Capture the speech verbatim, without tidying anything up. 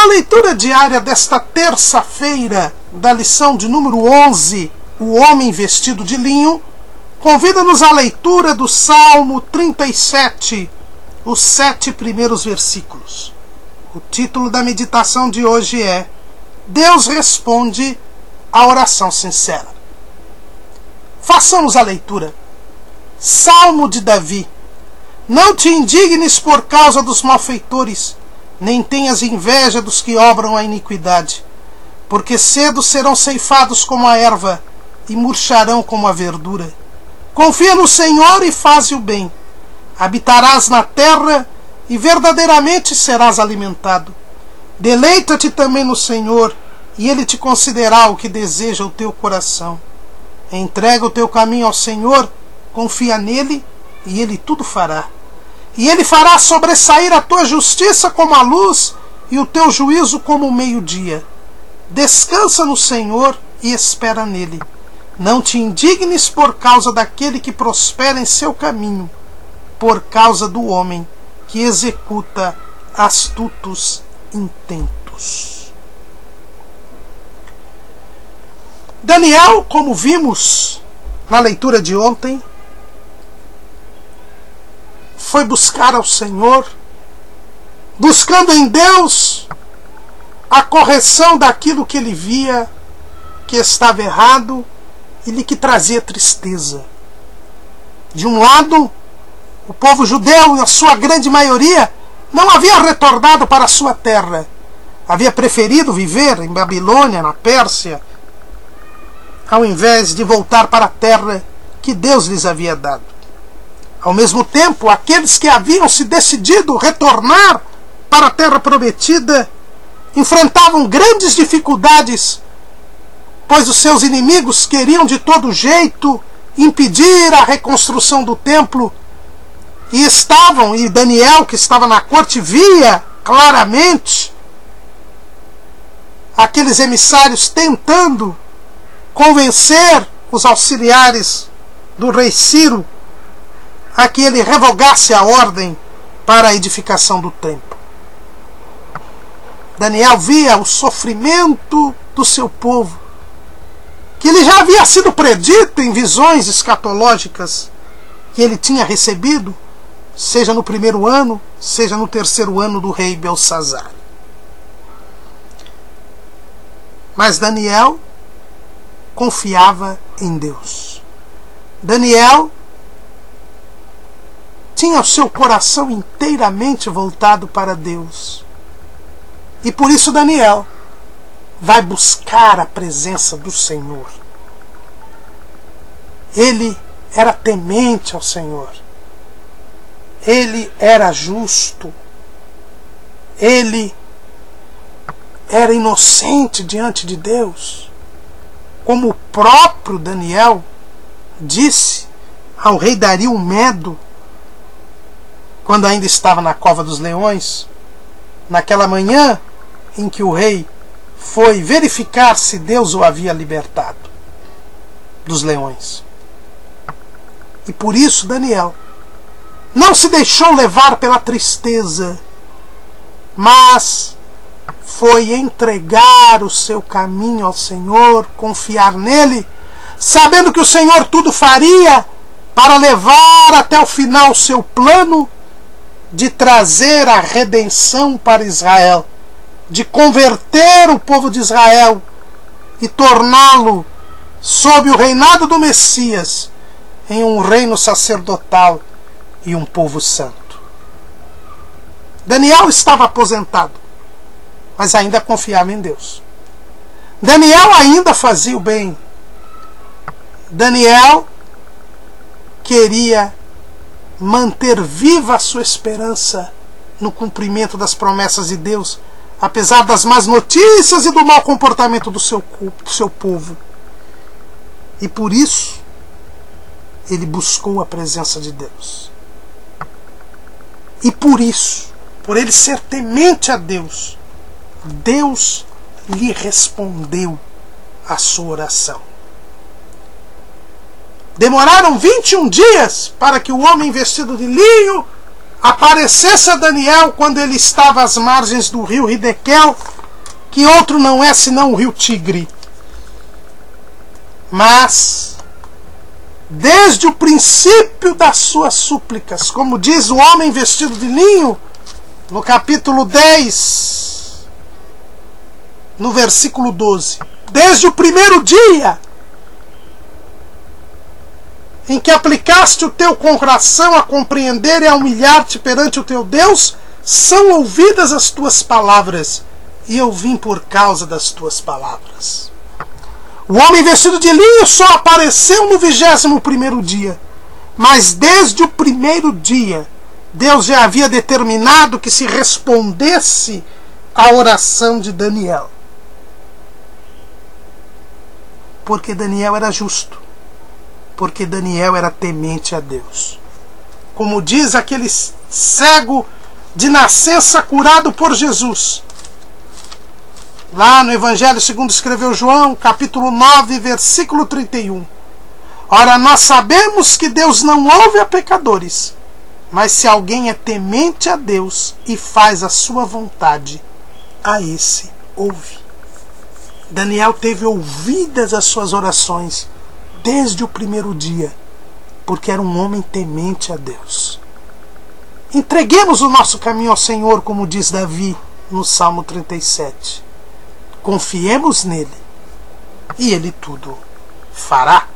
A leitura diária desta terça-feira, da lição de número onze, O Homem Vestido de Linho, convida-nos à leitura do Salmo trinta e sete, os sete primeiros versículos. O título da meditação de hoje é Deus responde à oração sincera. Façamos a leitura. Salmo de Davi. Não te indignes por causa dos malfeitores, nem tenhas inveja dos que obram a iniquidade, porque cedo serão ceifados como a erva, e murcharão como a verdura. Confia no Senhor e faze o bem. Habitarás na terra, e verdadeiramente serás alimentado. Deleita-te também no Senhor, e Ele te concederá o que deseja o teu coração. Entrega o teu caminho ao Senhor, confia nele, e Ele tudo fará. E Ele fará sobressair a tua justiça como a luz, e o teu juízo como o meio-dia. Descansa no Senhor e espera nele. Não te indignes por causa daquele que prospera em seu caminho, por causa do homem que executa astutos intentos. Daniel, como vimos na leitura de ontem, foi buscar ao Senhor, buscando em Deus a correção daquilo que ele via que estava errado e lhe que trazia tristeza. De um lado, o povo judeu, em sua grande maioria, não havia retornado para a sua terra. Havia preferido viver em Babilônia, na Pérsia, ao invés de voltar para a terra que Deus lhes havia dado. Ao mesmo tempo, aqueles que haviam se decidido retornar para a terra prometida enfrentavam grandes dificuldades, pois os seus inimigos queriam de todo jeito impedir a reconstrução do templo, e estavam, e Daniel, que estava na corte, via claramente aqueles emissários tentando convencer os auxiliares do rei Ciro a que ele revogasse a ordem para a edificação do templo. Daniel via o sofrimento do seu povo, que ele já havia sido predito em visões escatológicas que ele tinha recebido, seja no primeiro ano, seja no terceiro ano do rei Belsazar. Mas Daniel confiava em Deus. Daniel tinha o seu coração inteiramente voltado para Deus. E por isso Daniel vai buscar a presença do Senhor. Ele era temente ao Senhor. Ele era justo. Ele era inocente diante de Deus. Como o próprio Daniel disse ao rei Dario Medo, quando ainda estava na cova dos leões, naquela manhã em que o rei foi verificar se Deus o havia libertado dos leões. E por isso Daniel não se deixou levar pela tristeza, mas foi entregar o seu caminho ao Senhor, confiar nele, sabendo que o Senhor tudo faria para levar até o final o seu plano de trazer a redenção para Israel, de converter o povo de Israel e torná-lo, sob o reinado do Messias, em um reino sacerdotal e um povo santo. Daniel estava aposentado, mas ainda confiava em Deus. Daniel ainda fazia o bem. Daniel queria manter viva a sua esperança no cumprimento das promessas de Deus, apesar das más notícias e do mau comportamento do seu, do seu povo. E por isso ele buscou a presença de Deus. E por isso, por ele ser temente a Deus, Deus lhe respondeu a sua oração. Demoraram vinte e um dias para que o homem vestido de linho aparecesse a Daniel quando ele estava às margens do rio Hidekel, que outro não é senão o rio Tigre. Mas, desde o princípio das suas súplicas, como diz o homem vestido de linho, no capítulo dez, no versículo doze, desde o primeiro dia em que aplicaste o teu coração a compreender e a humilhar-te perante o teu Deus, são ouvidas as tuas palavras, e eu vim por causa das tuas palavras. O homem vestido de linho só apareceu no vigésimo primeiro dia, mas desde o primeiro dia, Deus já havia determinado que se respondesse à oração de Daniel. Porque Daniel era justo. Porque Daniel era temente a Deus. Como diz aquele cego de nascença curado por Jesus, lá no Evangelho segundo escreveu João, capítulo nove, versículo trinta e um. Ora, nós sabemos que Deus não ouve a pecadores, mas se alguém é temente a Deus e faz a sua vontade, a esse ouve. Daniel teve ouvidas as suas orações desde o primeiro dia, porque era um homem temente a Deus. Entreguemos o nosso caminho ao Senhor, como diz Davi no Salmo trinta e sete. Confiemos nele, e ele tudo fará.